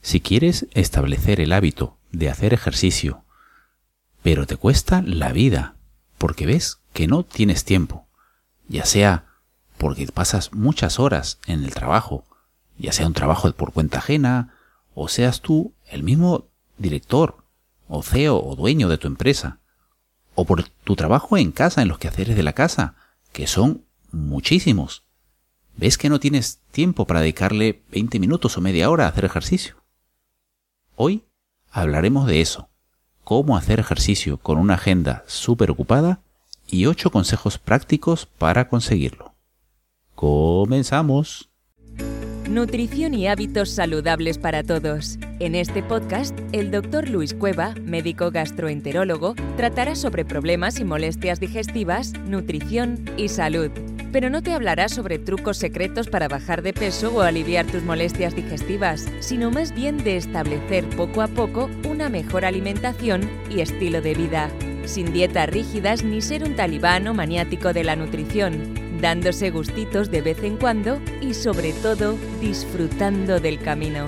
Si quieres establecer el hábito de hacer ejercicio, pero te cuesta la vida porque ves que no tienes tiempo, ya sea porque pasas muchas horas en el trabajo, ya sea un trabajo por cuenta ajena, o seas tú el mismo director, o CEO o dueño de tu empresa, o por tu trabajo en casa, en los quehaceres de la casa, que son muchísimos. ¿Ves que no tienes tiempo para dedicarle 20 minutos o media hora a hacer ejercicio? Hoy hablaremos de eso, cómo hacer ejercicio con una agenda súper ocupada y 8 consejos prácticos para conseguirlo. ¡Comenzamos! Nutrición y hábitos saludables para todos. En este podcast, el Dr. Luis Cueva, médico gastroenterólogo, tratará sobre problemas y molestias digestivas, nutrición y salud. Pero no te hablará sobre trucos secretos para bajar de peso o aliviar tus molestias digestivas, sino más bien de establecer poco a poco una mejor alimentación y estilo de vida, sin dietas rígidas ni ser un talibán o maniático de la nutrición, dándose gustitos de vez en cuando y sobre todo disfrutando del camino.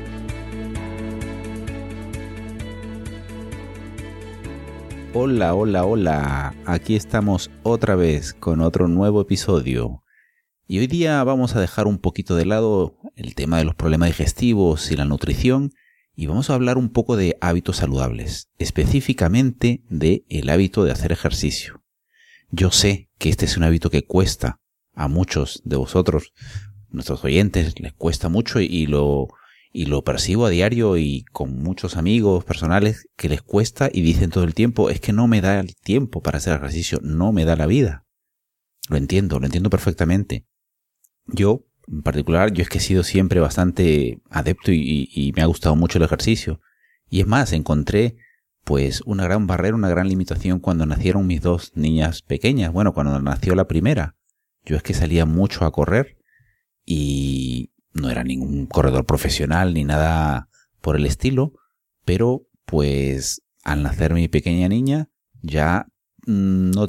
Hola, hola, hola. Aquí estamos otra vez con otro nuevo episodio. Y hoy día vamos a dejar un poquito de lado el tema de los problemas digestivos y la nutrición y vamos a hablar un poco de hábitos saludables, específicamente de el hábito de hacer ejercicio. Yo sé que este es un hábito que cuesta a muchos de vosotros, nuestros oyentes, les cuesta mucho y lo percibo a diario y con muchos amigos personales que les cuesta y dicen todo el tiempo, es que no me da el tiempo para hacer ejercicio, no me da la vida. Lo entiendo perfectamente. Yo, en particular, yo es que he sido siempre bastante adepto y me ha gustado mucho el ejercicio. Y es más, encontré pues una gran barrera, una gran limitación cuando nacieron mis 2 niñas pequeñas. Bueno, cuando nació la primera, yo es que salía mucho a correr y no era ningún corredor profesional ni nada por el estilo, pero pues al nacer mi pequeña niña ya no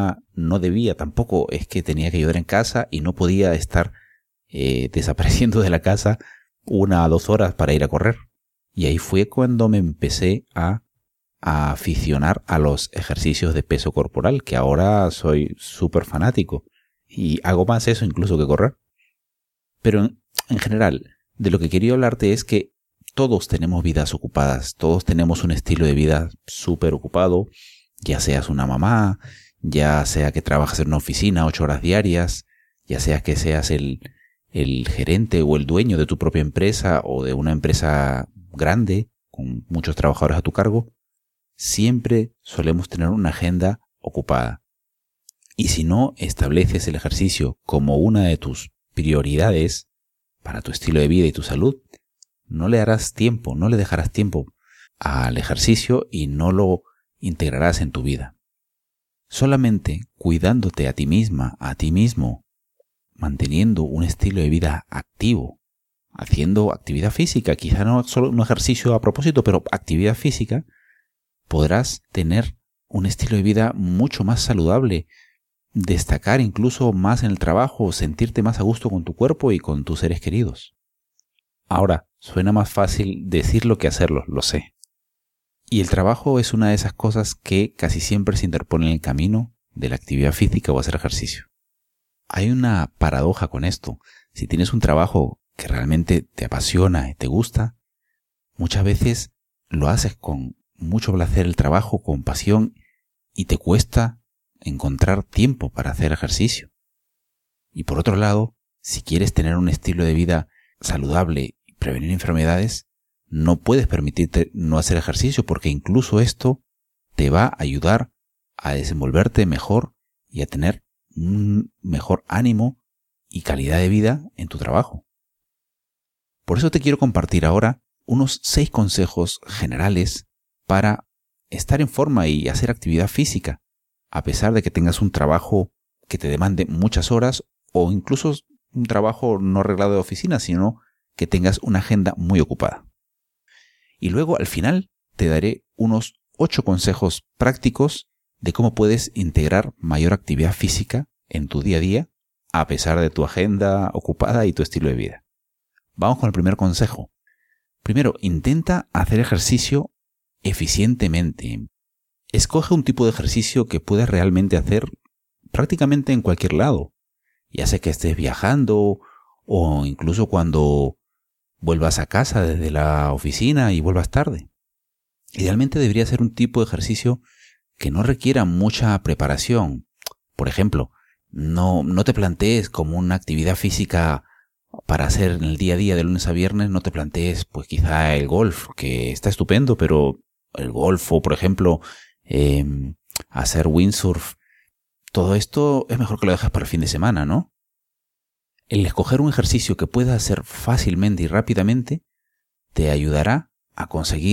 debía tampoco, es que tenía que ayudar en casa y no podía estar desapareciendo de la casa 1 a 2 horas para ir a correr. Y ahí fue cuando me empecé a aficionar a los ejercicios de peso corporal, que ahora soy súper fanático y hago más eso incluso que correr. Pero en general, de lo que quería hablarte es que todos tenemos vidas ocupadas, todos tenemos un estilo de vida súper ocupado, ya seas una mamá, ya sea que trabajas en una oficina 8 horas diarias, ya sea que seas el gerente o el dueño de tu propia empresa o de una empresa grande con muchos trabajadores a tu cargo, siempre solemos tener una agenda ocupada. Y si no estableces el ejercicio como una de tus prioridades para tu estilo de vida y tu salud, no le dejarás tiempo al ejercicio y no lo integrarás en tu vida. Solamente cuidándote a ti misma, a ti mismo, manteniendo un estilo de vida activo, haciendo actividad física, quizá no solo un ejercicio a propósito, pero actividad física, podrás tener un estilo de vida mucho más saludable, destacar incluso más en el trabajo, sentirte más a gusto con tu cuerpo y con tus seres queridos. Ahora, suena más fácil decirlo que hacerlo, lo sé. Y el trabajo es una de esas cosas que casi siempre se interpone en el camino de la actividad física o hacer ejercicio. Hay una paradoja con esto. Si tienes un trabajo que realmente te apasiona y te gusta, muchas veces lo haces con mucho placer el trabajo, con pasión, y te cuesta encontrar tiempo para hacer ejercicio. Y por otro lado, si quieres tener un estilo de vida saludable y prevenir enfermedades, no puedes permitirte no hacer ejercicio porque incluso esto te va a ayudar a desenvolverte mejor y a tener un mejor ánimo y calidad de vida en tu trabajo. Por eso te quiero compartir ahora unos 6 consejos generales para estar en forma y hacer actividad física, a pesar de que tengas un trabajo que te demande muchas horas o incluso un trabajo no arreglado de oficina, sino que tengas una agenda muy ocupada. Y luego al final te daré unos 8 consejos prácticos de cómo puedes integrar mayor actividad física en tu día a día, a pesar de tu agenda ocupada y tu estilo de vida. Vamos con el primer consejo. Primero, intenta hacer ejercicio eficientemente. Escoge un tipo de ejercicio que puedas realmente hacer prácticamente en cualquier lado. Ya sea que estés viajando o incluso cuando vuelvas a casa desde la oficina y vuelvas tarde. Idealmente debería ser un tipo de ejercicio que no requiera mucha preparación. Por ejemplo, no te plantees como una actividad física para hacer en el día a día de lunes a viernes, no te plantees pues quizá el golf, que está estupendo, pero el golf o por ejemplo hacer windsurf, todo esto es mejor que lo dejes para el fin de semana, ¿no? El escoger un ejercicio que puedas hacer fácilmente y rápidamente te ayudará a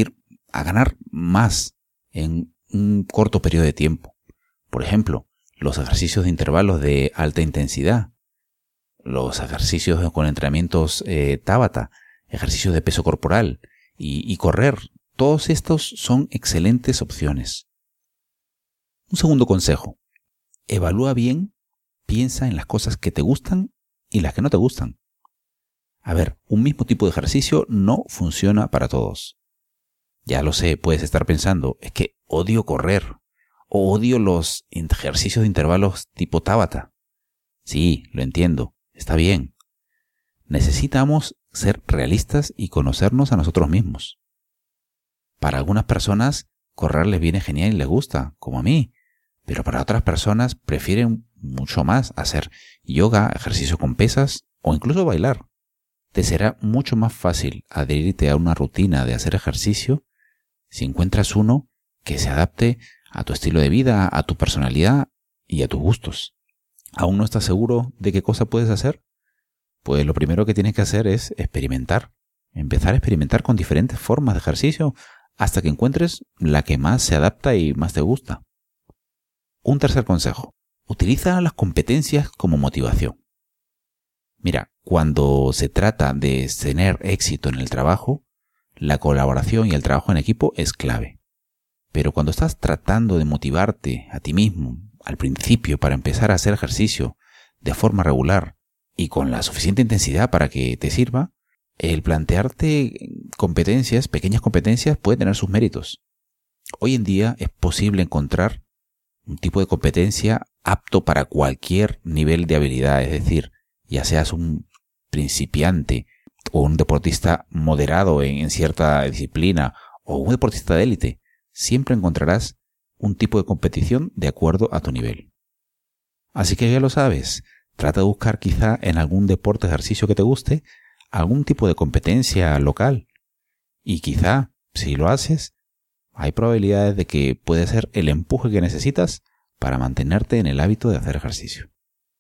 ganar más en un corto periodo de tiempo. Por ejemplo, los ejercicios de intervalos de alta intensidad, los ejercicios con entrenamientos Tabata, ejercicios de peso corporal y correr. Todos estos son excelentes opciones. Un segundo consejo. Evalúa bien, piensa en las cosas que te gustan y las que no te gustan. A ver, un mismo tipo de ejercicio no funciona para todos. Ya lo sé, puedes estar pensando, es que odio correr o odio los ejercicios de intervalos tipo Tabata. Sí, lo entiendo. Está bien. Necesitamos ser realistas y conocernos a nosotros mismos. Para algunas personas, correr les viene genial y les gusta, como a mí. Pero para otras personas prefieren mucho más hacer yoga, ejercicio con pesas o incluso bailar. Te será mucho más fácil adherirte a una rutina de hacer ejercicio si encuentras uno que se adapte a tu estilo de vida, a tu personalidad y a tus gustos. ¿Aún no estás seguro de qué cosa puedes hacer? Pues lo primero que tienes que hacer es experimentar. Empezar a experimentar con diferentes formas de ejercicio hasta que encuentres la que más se adapta y más te gusta. Un tercer consejo. Utiliza las competencias como motivación. Mira, cuando se trata de tener éxito en el trabajo, la colaboración y el trabajo en equipo es clave. Pero cuando estás tratando de motivarte a ti mismo al principio para empezar a hacer ejercicio de forma regular y con la suficiente intensidad para que te sirva, el plantearte competencias, pequeñas competencias, puede tener sus méritos. Hoy en día es posible encontrar un tipo de competencia apto para cualquier nivel de habilidad, es decir, ya seas un principiante o un deportista moderado en cierta disciplina o un deportista de élite, siempre encontrarás un tipo de competición de acuerdo a tu nivel. Así que ya lo sabes, trata de buscar quizá en algún deporte o ejercicio que te guste algún tipo de competencia local y quizá, si lo haces, hay probabilidades de que puede ser el empuje que necesitas para mantenerte en el hábito de hacer ejercicio.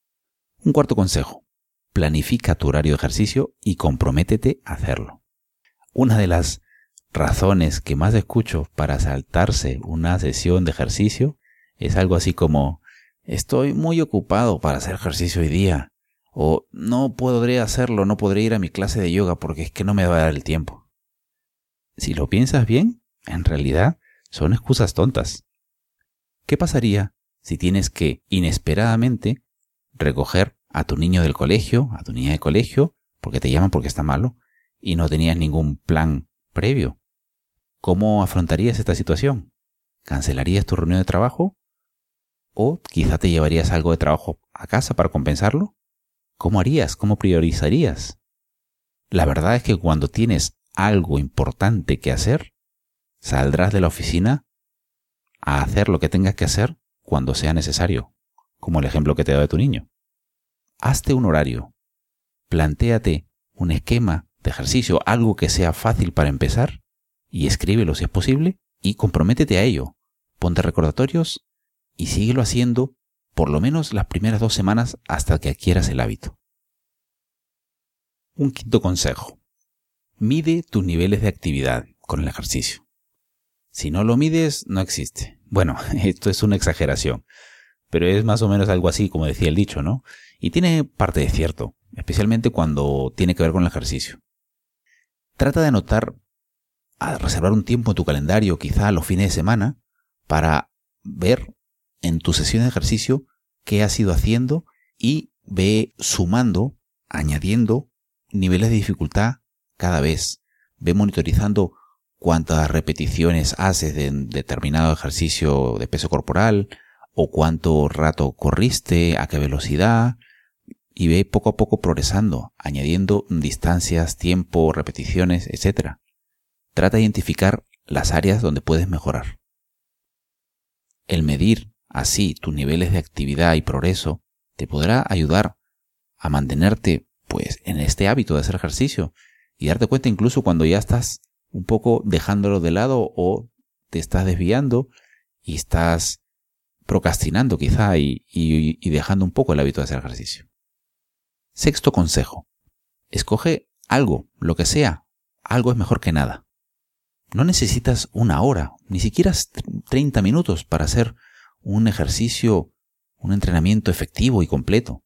Un cuarto consejo. Planifica tu horario de ejercicio y comprométete a hacerlo. Una de las razones que más escucho para saltarse una sesión de ejercicio es algo así como: estoy muy ocupado para hacer ejercicio hoy día, o no podré hacerlo, no podré ir a mi clase de yoga porque es que no me va a dar el tiempo. Si lo piensas bien, en realidad son excusas tontas. ¿Qué pasaría si tienes que inesperadamente recoger a tu niño del colegio, a tu niña de colegio, porque te llaman porque está malo y no tenías ningún plan previo? ¿Cómo afrontarías esta situación? ¿Cancelarías tu reunión de trabajo? ¿O quizá te llevarías algo de trabajo a casa para compensarlo? ¿Cómo harías? ¿Cómo priorizarías? La verdad es que cuando tienes algo importante que hacer, saldrás de la oficina a hacer lo que tengas que hacer cuando sea necesario, como el ejemplo que te he dado de tu niño. Hazte un horario, plantéate un esquema de ejercicio, algo que sea fácil para empezar, y escríbelo si es posible, y comprométete a ello. Ponte recordatorios y síguelo haciendo por lo menos las primeras 2 semanas hasta que adquieras el hábito. Un quinto consejo. Mide tus niveles de actividad con el ejercicio. Si no lo mides, no existe. Bueno, esto es una exageración, pero es más o menos algo así como decía el dicho, ¿no? Y tiene parte de cierto, especialmente cuando tiene que ver con el ejercicio. Trata de anotar, a reservar un tiempo en tu calendario, quizá los fines de semana, para ver en tu sesión de ejercicio qué has ido haciendo y ve sumando, añadiendo niveles de dificultad cada vez, Ve monitorizando cuántas repeticiones haces de determinado ejercicio de peso corporal o cuánto rato corriste, a qué velocidad, y ve poco a poco progresando, añadiendo distancias, tiempo, repeticiones, etc. Trata de identificar las áreas donde puedes mejorar. El medir así tus niveles de actividad y progreso te podrá ayudar a mantenerte en este hábito de hacer ejercicio y darte cuenta incluso cuando ya estás un poco dejándolo de lado o te estás desviando y estás procrastinando quizá y dejando un poco el hábito de hacer ejercicio. Sexto consejo. Escoge algo, lo que sea. Algo es mejor que nada. No necesitas una hora, ni siquiera 30 minutos para hacer un ejercicio, un entrenamiento efectivo y completo.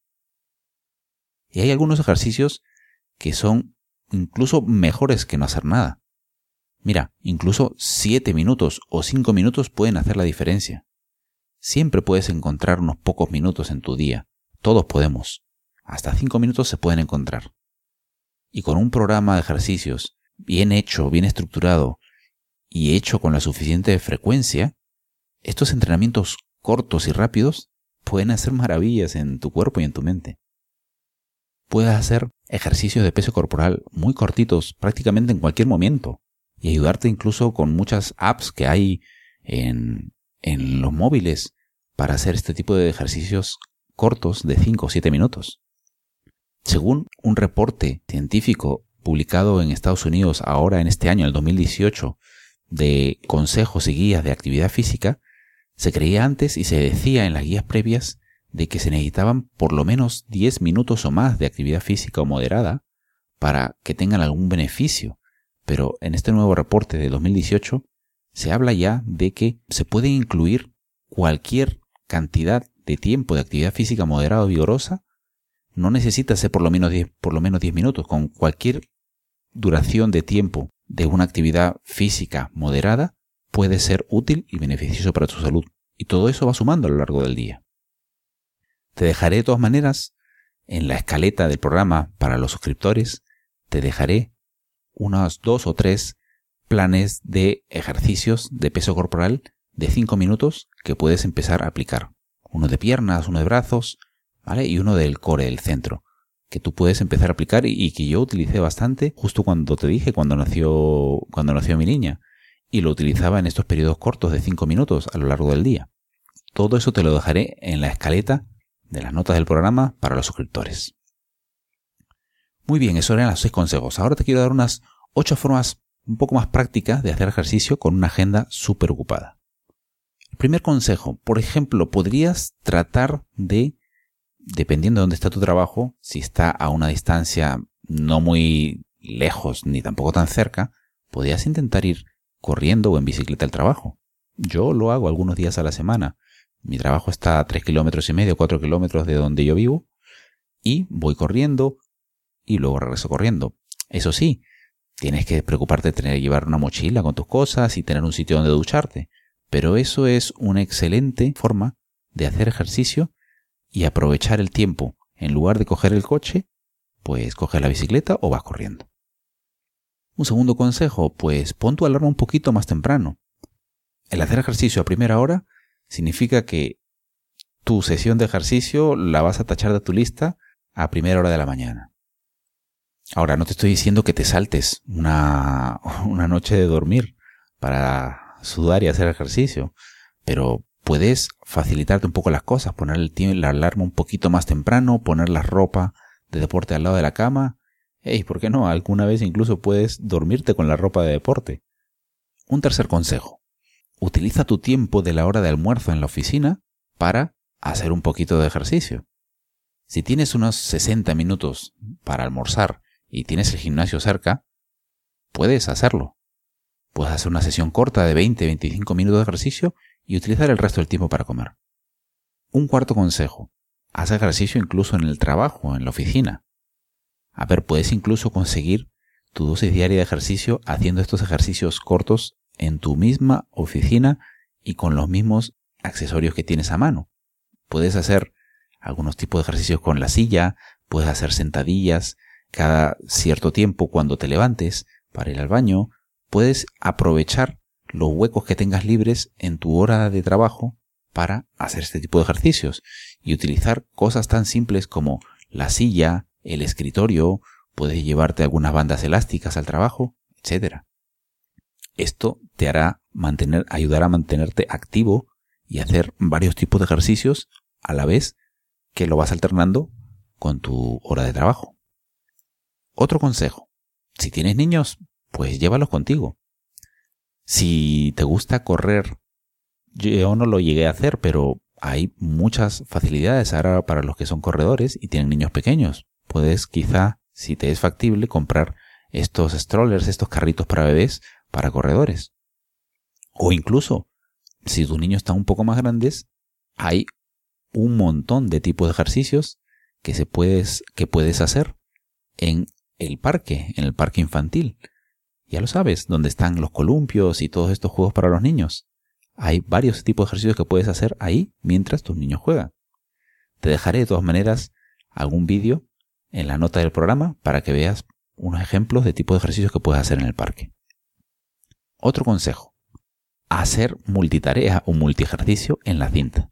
Y hay algunos ejercicios que son incluso mejores que no hacer nada. Mira, incluso 7 minutos o 5 minutos pueden hacer la diferencia. Siempre puedes encontrar unos pocos minutos en tu día. Todos podemos. Hasta 5 minutos se pueden encontrar. Y con un programa de ejercicios bien hecho, bien estructurado y hecho con la suficiente frecuencia, estos entrenamientos cortos y rápidos pueden hacer maravillas en tu cuerpo y en tu mente. Puedes hacer ejercicios de peso corporal muy cortitos prácticamente en cualquier momento y ayudarte incluso con muchas apps que hay en los móviles para hacer este tipo de ejercicios cortos de 5 o 7 minutos. Según un reporte científico publicado en Estados Unidos ahora en este año, el 2018, de consejos y guías de actividad física, se creía antes y se decía en las guías previas de que se necesitaban por lo menos 10 minutos o más de actividad física o moderada para que tengan algún beneficio. Pero en este nuevo reporte de 2018 se habla ya de que se puede incluir cualquier cantidad de tiempo de actividad física moderada o vigorosa. No necesita ser por lo menos 10 minutos. Con cualquier duración de tiempo de una actividad física moderada puede ser útil y beneficioso para tu salud. Y todo eso va sumando a lo largo del día. Te dejaré de todas maneras en la escaleta del programa para los suscriptores, te dejaré unos 2 o 3 planes de ejercicios de peso corporal de 5 minutos que puedes empezar a aplicar. Uno de piernas, uno de brazos, ¿vale? Y uno del core, del centro, que tú puedes empezar a aplicar y que yo utilicé bastante justo cuando te dije, cuando nació mi niña. Y lo utilizaba en estos periodos cortos de 5 minutos a lo largo del día. Todo eso te lo dejaré en la escaleta de las notas del programa para los suscriptores. Muy bien, eso eran los 6 consejos. Ahora te quiero dar unas 8 formas un poco más prácticas de hacer ejercicio con una agenda súper ocupada. El primer consejo, por ejemplo, podrías tratar de, dependiendo de dónde está tu trabajo, si está a una distancia no muy lejos ni tampoco tan cerca, podrías intentar ir corriendo o en bicicleta al trabajo. Yo lo hago algunos días a la semana. Mi trabajo está a 3,5 kilómetros, 4 kilómetros de donde yo vivo y voy corriendo y luego regreso corriendo. Eso sí, tienes que preocuparte de llevar una mochila con tus cosas y tener un sitio donde ducharte. Pero eso es una excelente forma de hacer ejercicio y aprovechar el tiempo. En lugar de coger el coche, pues coges la bicicleta o vas corriendo. Un segundo consejo, pues pon tu alarma un poquito más temprano. El hacer ejercicio a primera hora significa que tu sesión de ejercicio la vas a tachar de tu lista a primera hora de la mañana. Ahora, no te estoy diciendo que te saltes una noche de dormir para sudar y hacer ejercicio, pero puedes facilitarte un poco las cosas, poner la alarma un poquito más temprano, poner la ropa de deporte al lado de la cama. ¿Por qué no? Alguna vez incluso puedes dormirte con la ropa de deporte. Un tercer consejo. Utiliza tu tiempo de la hora de almuerzo en la oficina para hacer un poquito de ejercicio. Si tienes unos 60 minutos para almorzar y tienes el gimnasio cerca, puedes hacerlo. Puedes hacer una sesión corta de 20-25 minutos de ejercicio y utilizar el resto del tiempo para comer. Un cuarto consejo. Haz ejercicio incluso en el trabajo, en la oficina. Puedes incluso conseguir tu dosis diaria de ejercicio haciendo estos ejercicios cortos en tu misma oficina y con los mismos accesorios que tienes a mano. Puedes hacer algunos tipos de ejercicios con la silla, puedes hacer sentadillas cada cierto tiempo cuando te levantes, para ir al baño, puedes aprovechar los huecos que tengas libres en tu hora de trabajo para hacer este tipo de ejercicios y utilizar cosas tan simples como la silla, el escritorio, puedes llevarte algunas bandas elásticas al trabajo, etc. Esto te ayudará a mantenerte activo y hacer varios tipos de ejercicios a la vez que lo vas alternando con tu hora de trabajo. Otro consejo, si tienes niños, pues llévalos contigo. Si te gusta correr, yo no lo llegué a hacer, pero hay muchas facilidades ahora para los que son corredores y tienen niños pequeños. Puedes quizá, si te es factible, comprar estos strollers, estos carritos para bebés, para corredores. O incluso, si tus niños están un poco más grandes, hay un montón de tipos de ejercicios que puedes hacer en el parque infantil. Ya lo sabes, donde están los columpios y todos estos juegos para los niños. Hay varios tipos de ejercicios que puedes hacer ahí mientras tus niños juegan. Te dejaré de todas maneras algún vídeo en la nota del programa para que veas unos ejemplos de tipos de ejercicios que puedes hacer en el parque. Otro consejo, hacer multitarea o multiejercicio en la cinta.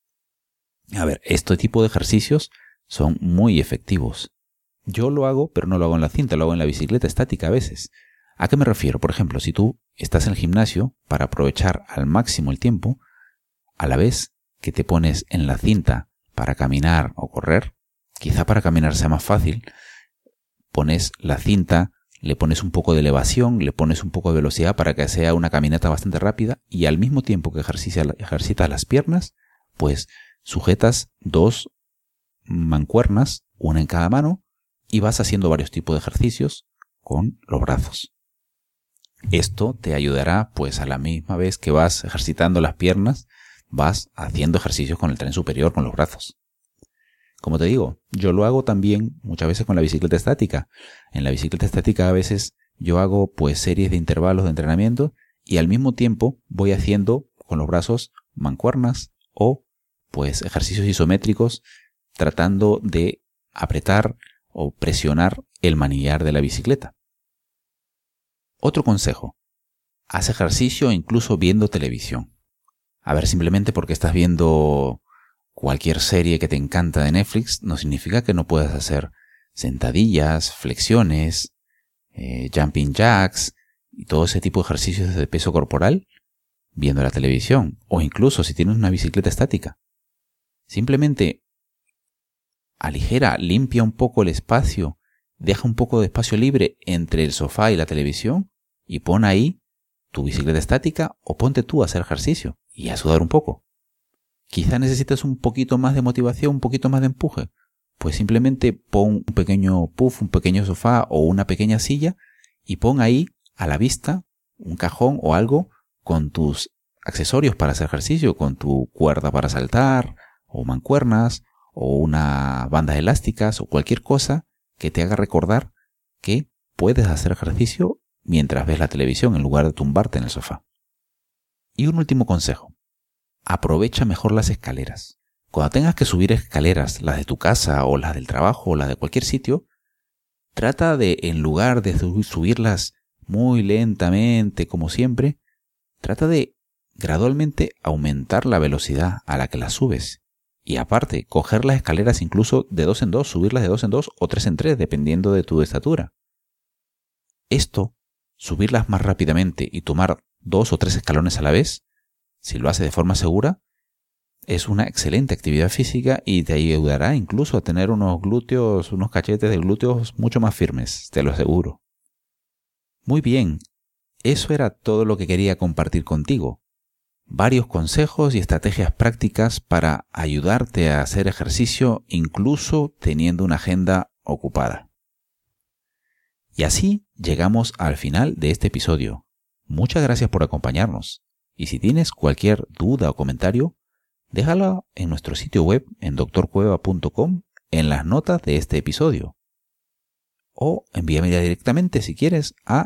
A ver, este tipo de ejercicios son muy efectivos. Yo lo hago, pero no lo hago en la cinta, lo hago en la bicicleta estática a veces. ¿A qué me refiero? Por ejemplo, si tú estás en el gimnasio para aprovechar al máximo el tiempo, a la vez que te pones en la cinta para caminar o correr, quizá para caminar sea más fácil, pones la cinta, le pones un poco de elevación, le pones un poco de velocidad para que sea una caminata bastante rápida y al mismo tiempo que ejercitas las piernas, pues sujetas 2 mancuernas, una en cada mano, y vas haciendo varios tipos de ejercicios con los brazos. Esto te ayudará, pues a la misma vez que vas ejercitando las piernas, vas haciendo ejercicios con el tren superior, con los brazos. Como te digo, yo lo hago también muchas veces con la bicicleta estática. En la bicicleta estática a veces yo hago pues series de intervalos de entrenamiento y al mismo tiempo voy haciendo con los brazos mancuernas o pues ejercicios isométricos tratando de apretar o presionar el manillar de la bicicleta. Otro consejo, haz ejercicio incluso viendo televisión. A ver, simplemente porque estás viendo cualquier serie que te encanta de Netflix no significa que no puedas hacer sentadillas, flexiones, jumping jacks y todo ese tipo de ejercicios de peso corporal viendo la televisión o incluso si tienes una bicicleta estática. Simplemente aligera, limpia un poco el espacio, deja un poco de espacio libre entre el sofá y la televisión y pon ahí tu bicicleta estática o ponte tú a hacer ejercicio y a sudar un poco. Quizá necesitas un poquito más de motivación, un poquito más de empuje. Pues simplemente pon un pequeño puff, un pequeño sofá o una pequeña silla y pon ahí a la vista un cajón o algo con tus accesorios para hacer ejercicio, con tu cuerda para saltar o mancuernas o una banda elásticas o cualquier cosa que te haga recordar que puedes hacer ejercicio mientras ves la televisión en lugar de tumbarte en el sofá. Y un último consejo. Aprovecha mejor las escaleras. Cuando tengas que subir escaleras, las de tu casa o las del trabajo o las de cualquier sitio, trata de, en lugar de subirlas muy lentamente como siempre, trata de gradualmente aumentar la velocidad a la que las subes. Y aparte, coger las escaleras incluso de 2 en 2, subirlas de 2 en 2 o 3 en 3, dependiendo de tu estatura. Esto, subirlas más rápidamente y tomar 2 o 3 escalones a la vez, si lo haces de forma segura, es una excelente actividad física y te ayudará incluso a tener unos glúteos, unos cachetes de glúteos mucho más firmes, te lo aseguro. Muy bien, eso era todo lo que quería compartir contigo. Varios consejos y estrategias prácticas para ayudarte a hacer ejercicio incluso teniendo una agenda ocupada. Y así llegamos al final de este episodio. Muchas gracias por acompañarnos. Y si tienes cualquier duda o comentario, déjalo en nuestro sitio web en drcueva.com en las notas de este episodio. O envíame directamente si quieres a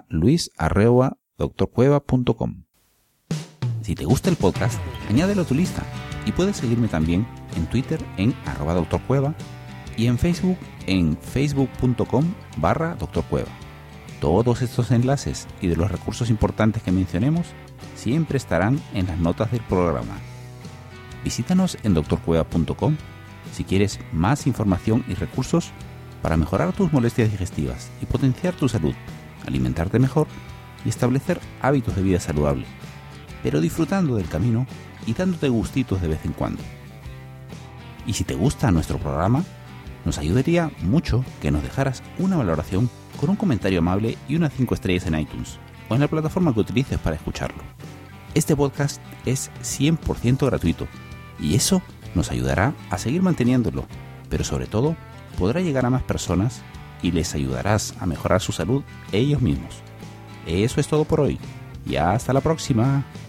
luis@drcueva.com. Si te gusta el podcast, añádelo a tu lista y puedes seguirme también en Twitter en @drcueva y en Facebook en facebook.com/drcueva. Todos estos enlaces y de los recursos importantes que mencionemos siempre estarán en las notas del programa. Visítanos en drcueva.com si quieres más información y recursos para mejorar tus molestias digestivas y potenciar tu salud, alimentarte mejor y establecer hábitos de vida saludable, pero disfrutando del camino y dándote gustitos de vez en cuando. Y si te gusta nuestro programa, nos ayudaría mucho que nos dejaras una valoración con un comentario amable y unas 5 estrellas en iTunes o en la plataforma que utilices para escucharlo. Este podcast es 100% gratuito y eso nos ayudará a seguir manteniéndolo, pero sobre todo podrá llegar a más personas y les ayudarás a mejorar su salud ellos mismos. Eso es todo por hoy y hasta la próxima.